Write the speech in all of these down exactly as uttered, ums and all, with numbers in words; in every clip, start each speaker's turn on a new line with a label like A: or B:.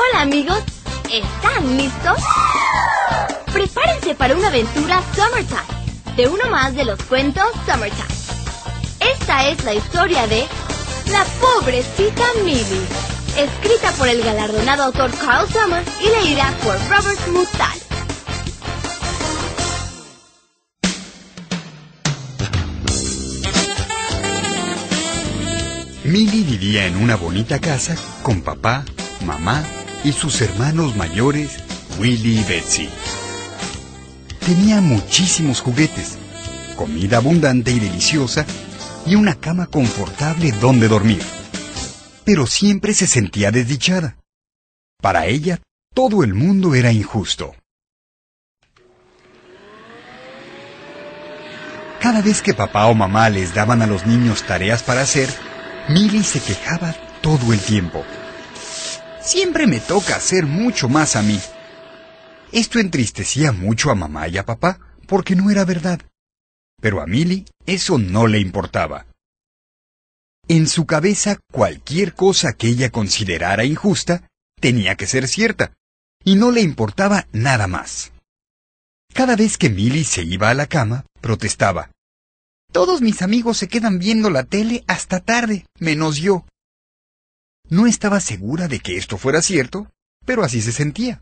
A: Hola amigos, ¿están listos? Prepárense para una aventura Summertime, de uno más de los cuentos Summertime. Esta es la historia de La pobrecita Millie, escrita por el galardonado autor Carl Summers y leída por Robert Mutal.
B: Millie vivía en una bonita casa con papá, mamá y sus hermanos mayores, Willie y Betsy. Tenía muchísimos juguetes, comida abundante y deliciosa y una cama confortable donde dormir. Pero siempre se sentía desdichada. Para ella, todo el mundo era injusto. Cada vez que papá o mamá les daban a los niños tareas para hacer, Millie se quejaba todo el tiempo. Siempre me toca hacer mucho más a mí. Esto entristecía mucho a mamá y a papá, porque no era verdad. Pero a Millie eso no le importaba. En su cabeza, cualquier cosa que ella considerara injusta tenía que ser cierta, y no le importaba nada más. Cada vez que Millie se iba a la cama, protestaba. Todos mis amigos se quedan viendo la tele hasta tarde, menos yo. No estaba segura de que esto fuera cierto, pero así se sentía.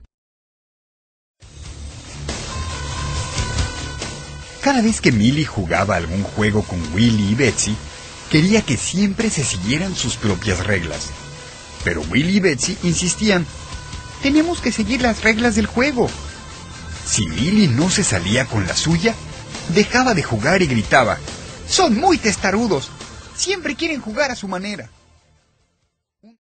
B: Cada vez que Millie jugaba algún juego con Willie y Betsy, quería que siempre se siguieran sus propias reglas. Pero Willie y Betsy insistían, tenemos que seguir las reglas del juego. Si Millie no se salía con la suya, dejaba de jugar y gritaba, son muy testarudos, siempre quieren jugar a su manera.